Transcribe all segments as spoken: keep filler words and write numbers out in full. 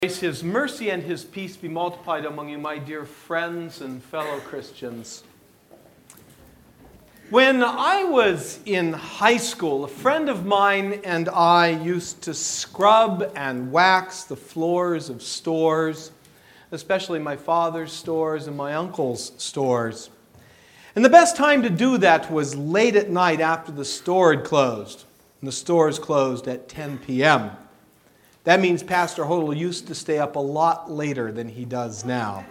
His mercy and His peace be multiplied among you, my dear friends and fellow Christians. When I was in high school, a friend of mine and I used to scrub and wax the floors of stores, especially my father's stores and my uncle's stores. And the best time to do that was late at night after the store had closed. And the stores closed at ten p.m. That means Pastor Hodel used to stay up a lot later than he does now.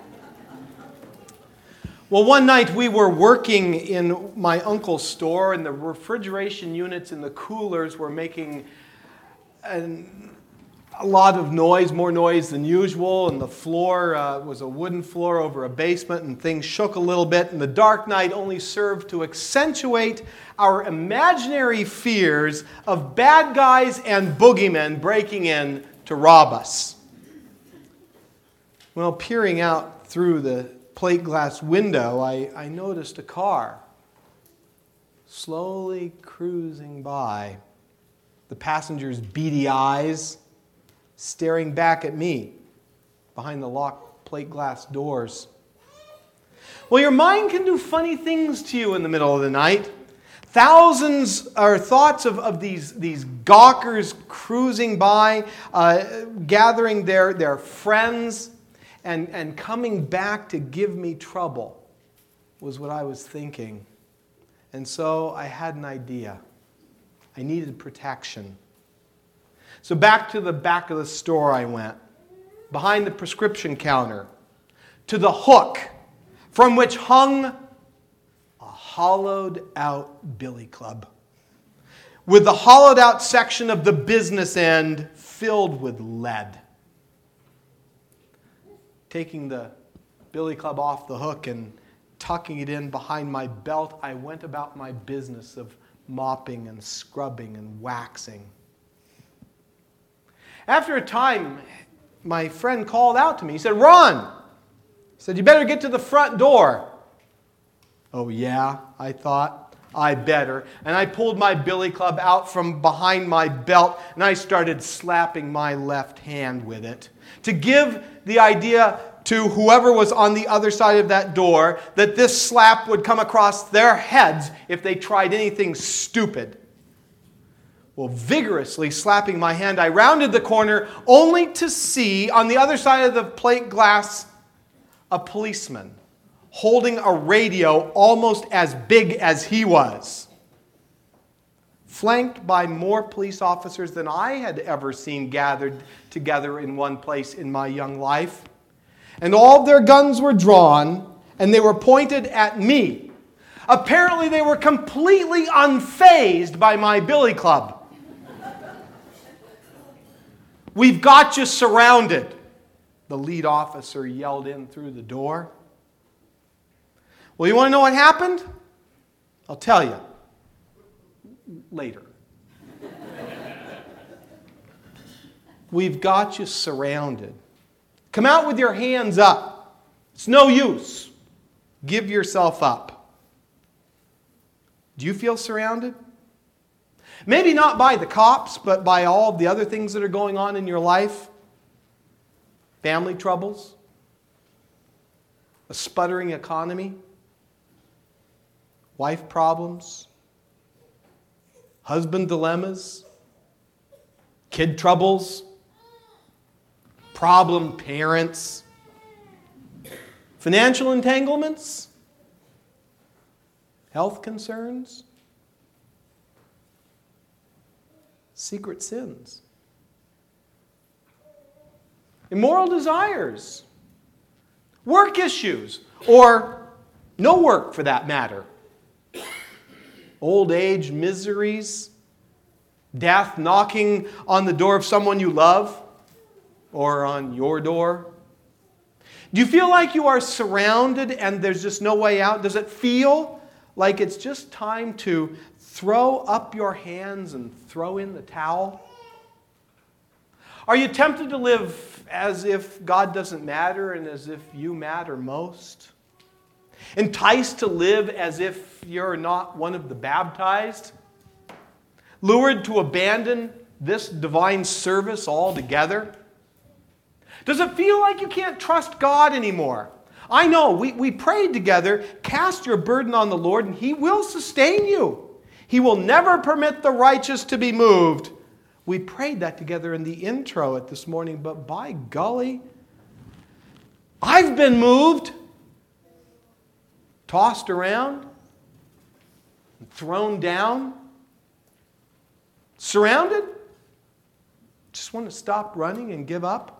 Well, one night we were working in my uncle's store, and the refrigeration units in the coolers were making an, a lot of noise, more noise than usual, and the floor uh, was a wooden floor over a basement, and things shook a little bit, and the dark night only served to accentuate our imaginary fears of bad guys and boogeymen breaking in to rob us. Well, peering out through the plate glass window, I, I noticed a car slowly cruising by, the passenger's beady eyes staring back at me behind the locked plate glass doors. Well, your mind can do funny things to you in the middle of the night. Thousands or thoughts of, of these, these gawkers cruising by, uh, gathering their, their friends and, and coming back to give me trouble was what I was thinking. And so I had an idea. I needed protection. So back to the back of the store I went, behind the prescription counter, to the hook from which hung hollowed out billy club, with the hollowed out section of the business end filled with lead. Taking the billy club off the hook and tucking it in behind my belt, I went about my business of mopping and scrubbing and waxing. After a time, my friend called out to me. He said, "Ron," he said, "you better get to the front door." Oh yeah, I thought, I better. And I pulled my billy club out from behind my belt and I started slapping my left hand with it to give the idea to whoever was on the other side of that door that this slap would come across their heads if they tried anything stupid. Well, vigorously slapping my hand, I rounded the corner only to see on the other side of the plate glass a policeman holding a radio almost as big as he was, flanked by more police officers than I had ever seen gathered together in one place in my young life. And all of their guns were drawn, and they were pointed at me. Apparently they were completely unfazed by my billy club. "We've got you surrounded," the lead officer yelled in through the door. Well, you want to know what happened? I'll tell you later. "We've got you surrounded. Come out with your hands up. It's no use. Give yourself up." Do you feel surrounded? Maybe not by the cops, but by all the other things that are going on in your life. Family troubles, a sputtering economy, wife problems, husband dilemmas, kid troubles, problem parents, financial entanglements, health concerns, secret sins, immoral desires, work issues, or no work for that matter. Old age miseries, death knocking on the door of someone you love, or on your door. Do you feel like you are surrounded and there's just no way out? Does it feel like it's just time to throw up your hands and throw in the towel? Are you tempted to live as if God doesn't matter and as if you matter most? Enticed to live as if you're not one of the baptized? Lured to abandon this divine service altogether? Does it feel like you can't trust God anymore? I know, we, we prayed together, cast your burden on the Lord and He will sustain you. He will never permit the righteous to be moved. We prayed that together in the intro at this morning, but by golly, I've been moved, tossed around, thrown down, surrounded. Just want to stop running and give up.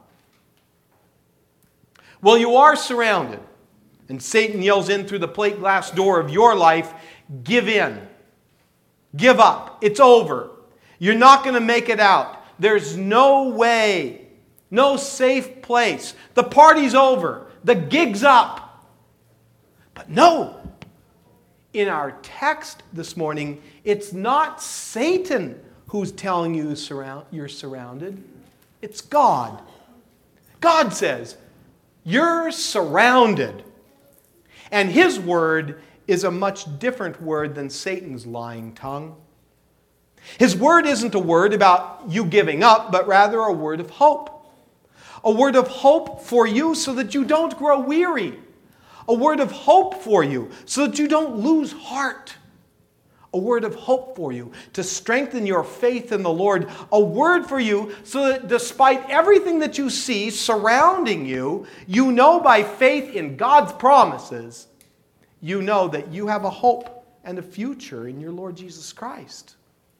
Well, you are surrounded, and Satan yells in through the plate glass door of your life, give in. Give up. It's over. You're not going to make it out. There's no way. No safe place. The party's over. The gig's up. But no. In our text this morning, it's not Satan who's telling you you're surrounded. It's God. God says, you're surrounded. And His word is a much different word than Satan's lying tongue. His word isn't a word about you giving up, but rather a word of hope. A word of hope for you so that you don't grow weary. A word of hope for you so that you don't lose heart. A word of hope for you to strengthen your faith in the Lord. A word for you so that despite everything that you see surrounding you, you know by faith in God's promises, you know that you have a hope and a future in your Lord Jesus Christ.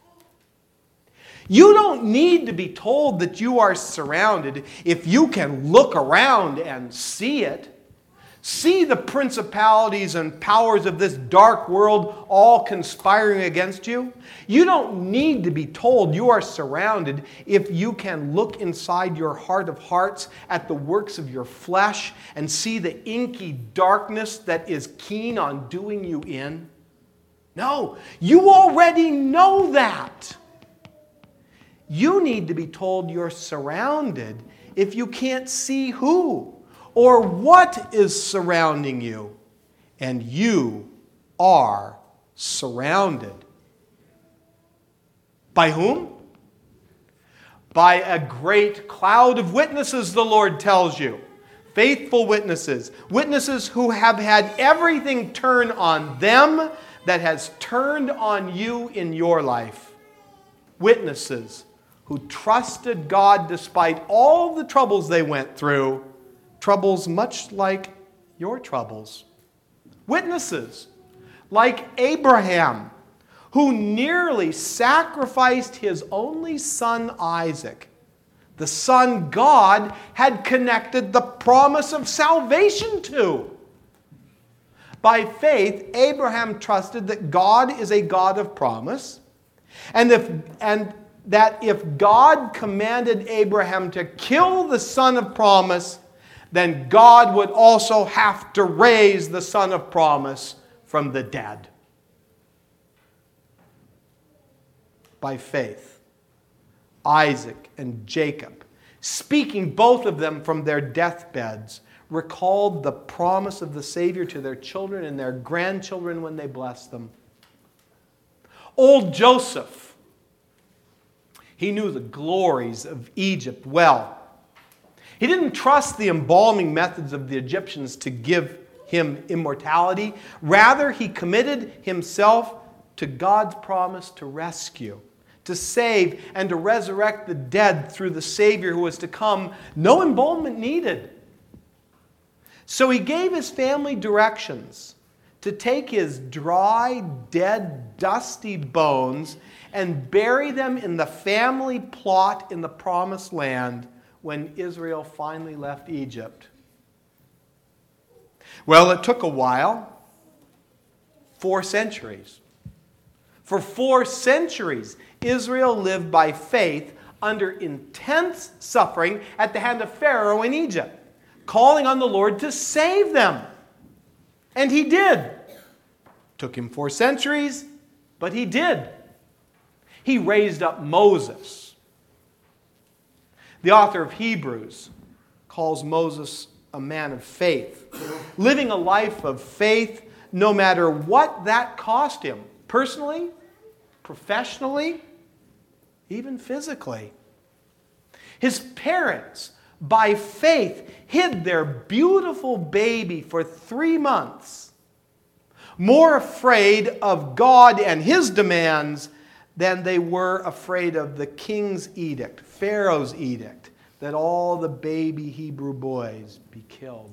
You don't need to be told that you are surrounded if you can look around and see it. See the principalities and powers of this dark world all conspiring against you. You don't need to be told you are surrounded if you can look inside your heart of hearts at the works of your flesh and see the inky darkness that is keen on doing you in. No, you already know that. You need to be told you're surrounded if you can't see who or what is surrounding you. And you are surrounded. By whom? By a great cloud of witnesses, the Lord tells you. Faithful witnesses. Witnesses who have had everything turn on them that has turned on you in your life. Witnesses who trusted God despite all the troubles they went through. Troubles much like your troubles. Witnesses like Abraham, who nearly sacrificed his only son Isaac, the son God had connected the promise of salvation to. By faith, Abraham trusted that God is a God of promise, and if and that if God commanded Abraham to kill the son of promise, then God would also have to raise the son of promise from the dead. By faith, Isaac and Jacob, speaking both of them from their deathbeds, recalled the promise of the Savior to their children and their grandchildren when they blessed them. Old Joseph, he knew the glories of Egypt well. He didn't trust the embalming methods of the Egyptians to give him immortality. Rather, he committed himself to God's promise to rescue, to save, and to resurrect the dead through the Savior who was to come. No embalmment needed. So he gave his family directions to take his dry, dead, dusty bones and bury them in the family plot in the Promised Land when Israel finally left Egypt. Well, it took a while. Four centuries. For four centuries, Israel lived by faith under intense suffering at the hand of Pharaoh in Egypt, calling on the Lord to save them. And He did. Took Him four centuries, but He did. He raised up Moses. The author of Hebrews calls Moses a man of faith, living a life of faith no matter what that cost him, personally, professionally, even physically. His parents by faith, hid their beautiful baby for three months, more afraid of God and his demands than they were afraid of the king's edict, Pharaoh's edict, that all the baby Hebrew boys be killed.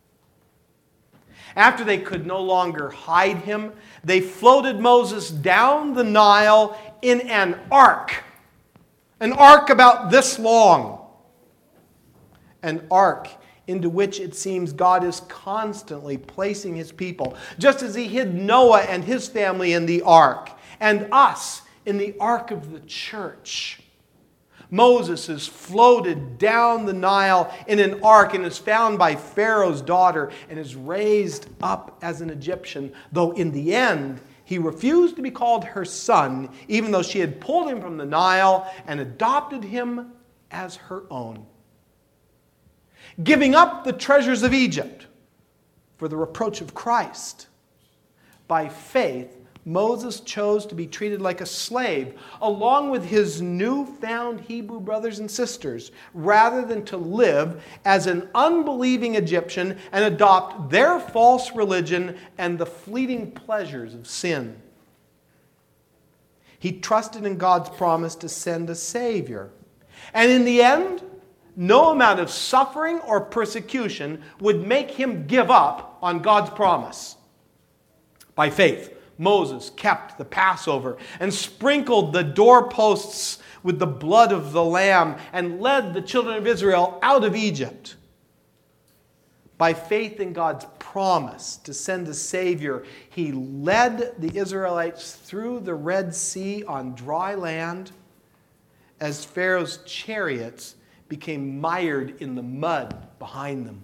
After they could no longer hide him, they floated Moses down the Nile in an ark. An ark about this long. An ark into which it seems God is constantly placing his people, just as he hid Noah and his family in the ark, and us in the ark of the church. Moses is floated down the Nile in an ark and is found by Pharaoh's daughter and is raised up as an Egyptian, though in the end he refused to be called her son, even though she had pulled him from the Nile and adopted him as her own. Giving up the treasures of Egypt for the reproach of Christ. By faith, Moses chose to be treated like a slave, along with his newfound Hebrew brothers and sisters, rather than to live as an unbelieving Egyptian and adopt their false religion and the fleeting pleasures of sin. He trusted in God's promise to send a Savior. And in the end, no amount of suffering or persecution would make him give up on God's promise. By faith, Moses kept the Passover and sprinkled the doorposts with the blood of the lamb and led the children of Israel out of Egypt. By faith in God's promise to send a Savior, he led the Israelites through the Red Sea on dry land as Pharaoh's chariots became mired in the mud behind them.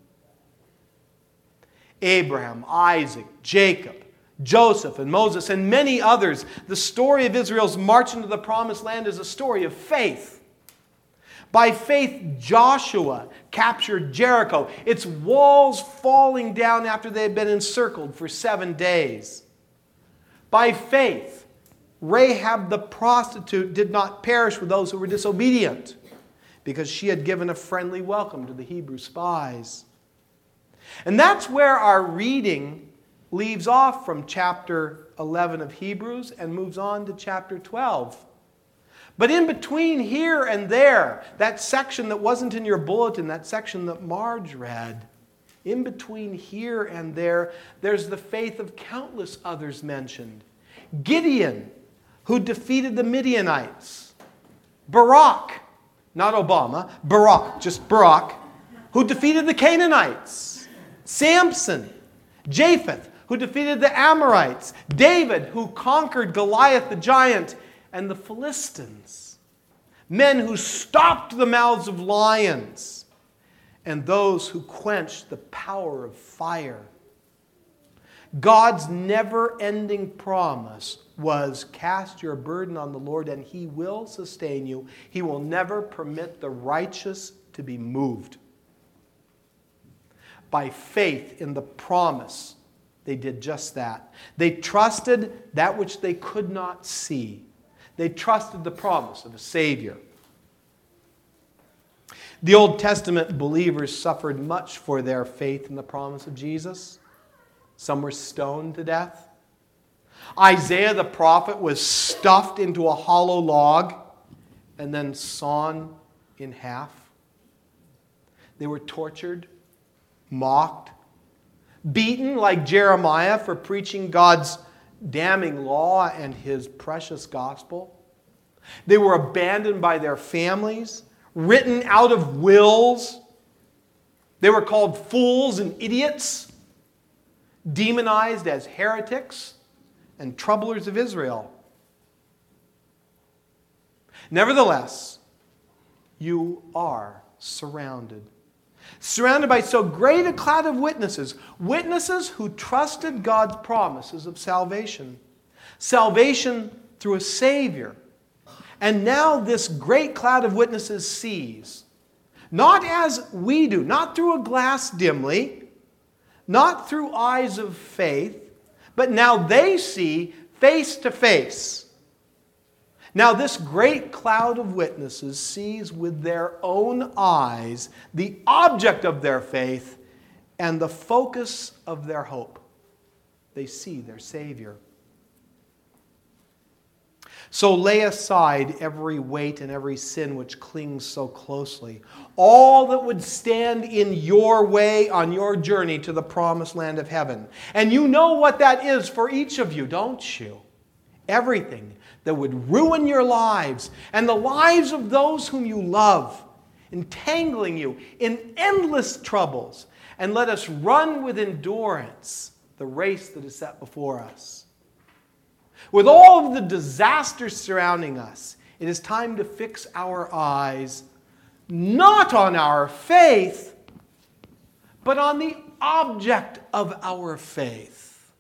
Abraham, Isaac, Jacob, Joseph and Moses and many others, the story of Israel's march into the promised land is a story of faith. By faith, Joshua captured Jericho, its walls falling down after they had been encircled for seven days. By faith, Rahab the prostitute did not perish with those who were disobedient, because she had given a friendly welcome to the Hebrew spies. And that's where our reading leaves off from chapter eleven of Hebrews and moves on to chapter twelve. But in between here and there, that section that wasn't in your bulletin, that section that Marge read, in between here and there, there's the faith of countless others mentioned. Gideon, who defeated the Midianites. Barak, not Obama, Barak, just Barak, who defeated the Canaanites. Samson, Japheth, who defeated the Amorites. David, who conquered Goliath the giant, and the Philistines. Men who stopped the mouths of lions, and those who quenched the power of fire. God's never-ending promise was, cast your burden on the Lord and he will sustain you. He will never permit the righteous to be moved. By faith in the promise, they did just that. They trusted that which they could not see. They trusted the promise of a Savior. The Old Testament believers suffered much for their faith in the promise of Jesus. Some were stoned to death. Isaiah the prophet was stuffed into a hollow log and then sawn in half. They were tortured, mocked, beaten like Jeremiah for preaching God's damning law and his precious gospel. They were abandoned by their families, written out of wills. They were called fools and idiots, demonized as heretics and troublers of Israel. Nevertheless, you are surrounded. Surrounded by so great a cloud of witnesses, witnesses who trusted God's promises of salvation. Salvation through a Savior. And now this great cloud of witnesses sees, not as we do, not through a glass dimly, not through eyes of faith, but now they see face to face. Now this great cloud of witnesses sees with their own eyes the object of their faith and the focus of their hope. They see their Savior. So lay aside every weight and every sin which clings so closely, all that would stand in your way on your journey to the promised land of heaven. And you know what that is for each of you, don't you? Everything that would ruin your lives and the lives of those whom you love, entangling you in endless troubles. And let us run with endurance the race that is set before us. With all of the disasters surrounding us, it is time to fix our eyes not on our faith, but on the object of our faith.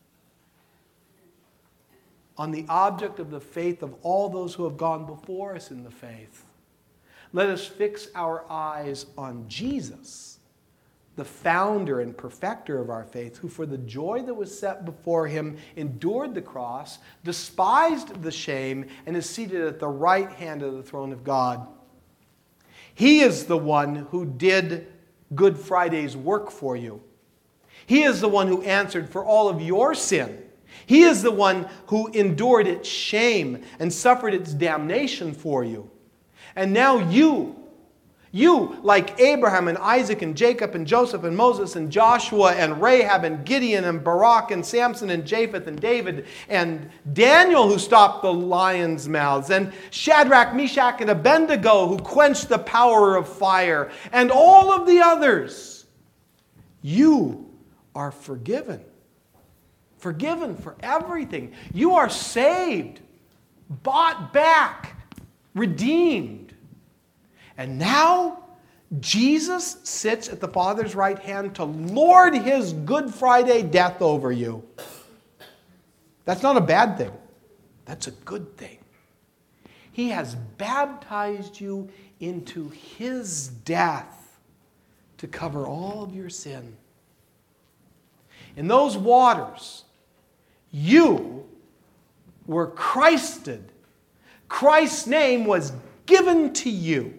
On the object of the faith of all those who have gone before us in the faith. Let us fix our eyes on Jesus, the founder and perfecter of our faith, who for the joy that was set before him endured the cross, despised the shame, and is seated at the right hand of the throne of God. He is the one who did Good Friday's work for you. He is the one who answered for all of your sin. He is the one who endured its shame and suffered its damnation for you. And now you, You, like Abraham and Isaac and Jacob and Joseph and Moses and Joshua and Rahab and Gideon and Barak and Samson and Japheth and David and Daniel, who stopped the lions' mouths, and Shadrach, Meshach, and Abednego, who quenched the power of fire, and all of the others, you are forgiven. Forgiven for everything. You are saved, bought back, redeemed. And now, Jesus sits at the Father's right hand to lord his Good Friday death over you. That's not a bad thing. That's a good thing. He has baptized you into his death to cover all of your sin. In those waters, you were Christed. Christ's name was given to you.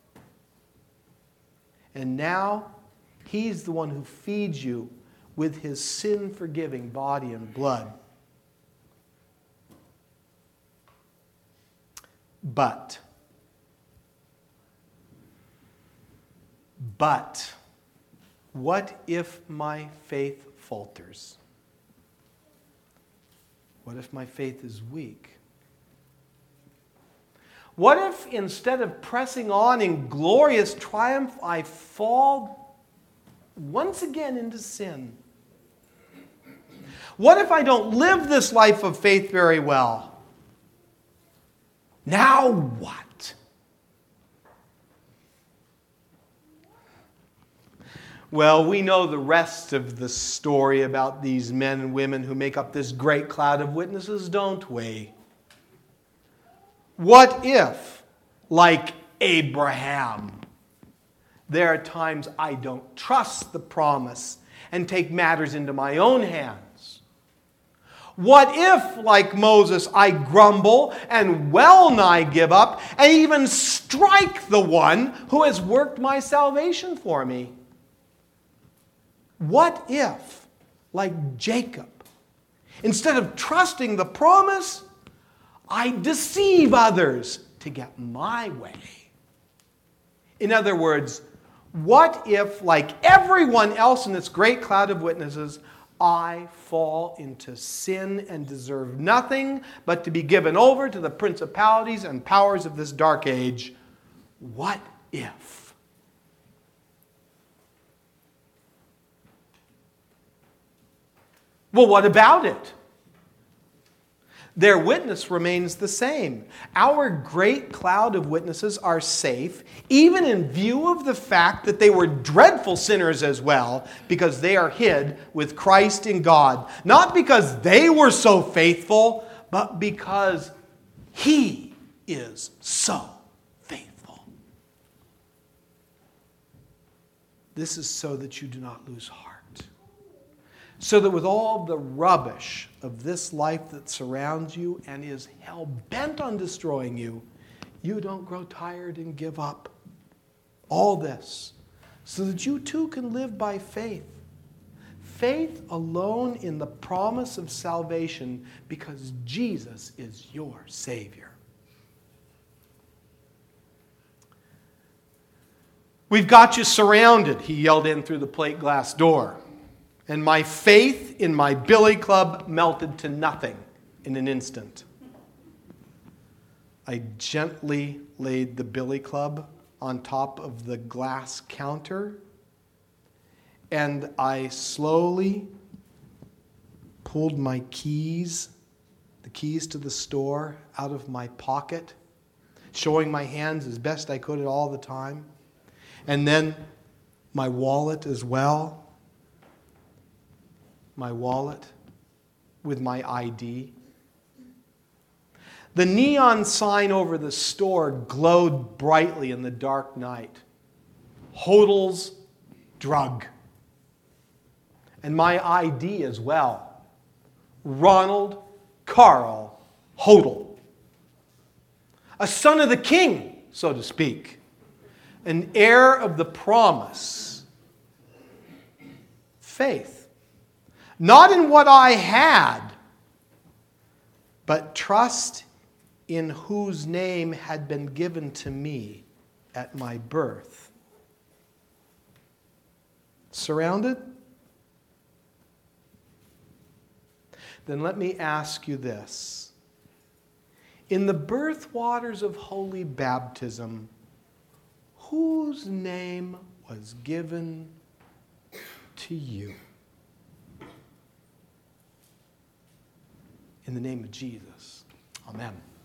And now, he's the one who feeds you with his sin-forgiving body and blood. But, but, what if my faith falters? What if my faith is weak? What if instead of pressing on in glorious triumph, I fall once again into sin? What if I don't live this life of faith very well? Now what? Well, we know the rest of the story about these men and women who make up this great cloud of witnesses, don't we? What if, like Abraham, there are times I don't trust the promise and take matters into my own hands? What if, like Moses, I grumble and well nigh give up and even strike the one who has worked my salvation for me? What if, like Jacob, instead of trusting the promise, I deceive others to get my way? In other words, what if, like everyone else in this great cloud of witnesses, I fall into sin and deserve nothing but to be given over to the principalities and powers of this dark age? What if? Well, what about it? Their witness remains the same. Our great cloud of witnesses are safe, even in view of the fact that they were dreadful sinners as well, because they are hid with Christ in God. Not because they were so faithful, but because He is so faithful. This is so that you do not lose heart. so that with all the rubbish of this life that surrounds you and is hell-bent on destroying you, you don't grow tired and give up. All this, so that you too can live by faith. Faith alone in the promise of salvation, because Jesus is your Savior. "We've got you surrounded," he yelled in through the plate glass door. And my faith in my billy club melted to nothing in an instant. I gently laid the billy club on top of the glass counter, and I slowly pulled my keys, the keys to the store, out of my pocket, showing my hands as best I could at all the time, and then my wallet as well. My wallet with my I D. The neon sign over the store glowed brightly in the dark night. Hodel's Drug. And my I D as well. Ronald Carl Hodel. A son of the king, so to speak. An heir of the promise. Faith. Not in what I had, but trust in whose name had been given to me at my birth. Surrounded? Then let me ask you this. In the birth waters of holy baptism, whose name was given to you? In the name of Jesus. Amen.